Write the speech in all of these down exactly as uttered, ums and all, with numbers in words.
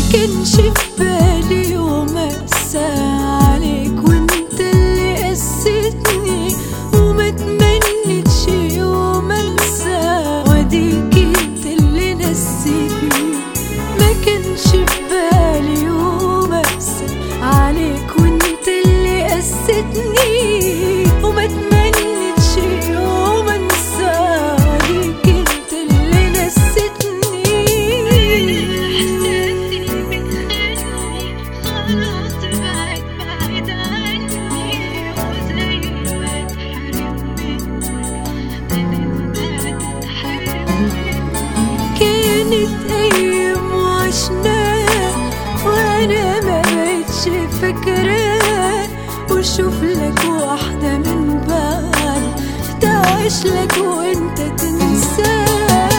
كانش في بالي يوم أقسى عليك وانت اللي قسيتني، وما تمنيتش يوم أنسى واديك انت اللي نسيتني. ما كانش في بالي يوم أقسى عليك وانت اللي قسيتني، وما تمنيتش يوم أنسى واديك انت اللي نسيتني. كانت أيام وعشناها وأنا ما بقتش فاكراها، وشوف لك واحدة من بعد تعيش لك وانت تنساها.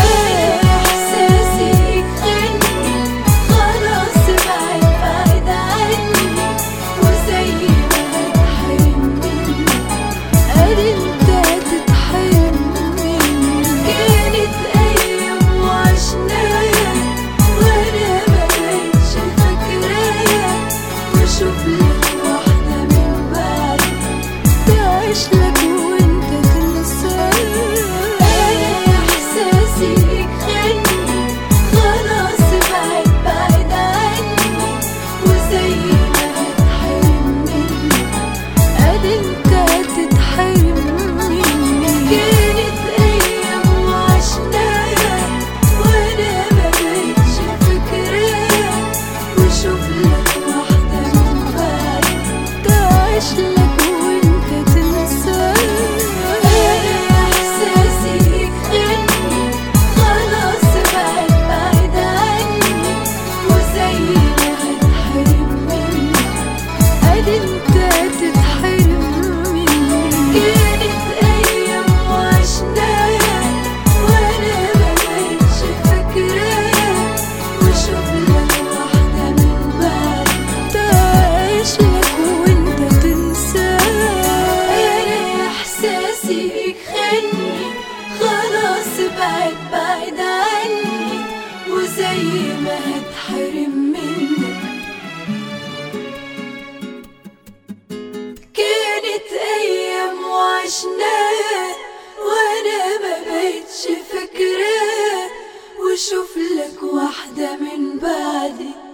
إحساسي خاني خلاص بعد بعد عني، وزي ما هتحرم مني أدي انت هتتحرم مني. كانت أيام وعشناها وأنا ما بقتش فاكراها، وشوف لك واحدة من بعد تعيش لك وانت تنساها. أنا إحساسي خاني خلاص بعد بعد عني، وزي ما هتحرم مني أدي انت هتتحرم مني. كانت أيام وعشناها وأنا ما بقتش فاكراها، وشوف لك واحدة من بعد تعيش لك وانت تنساها. أنا إحساسي خاني خلاص بعد بعد عني، وزي ما هتحرم مني أدي انت هتتحرم مني. كانت أيام وعشناها وأنا ما بقتش فاكراها، وشوف لك واحدة من بعد تعيش لك وانت تنساها. أنا إحساسي خاني خلاص بعد بعد عني، وزي ما هتحرم منك. كانت أيام وعشناها وأنا ما بقتش فاكراها، وشوف لك واحدة من بعدي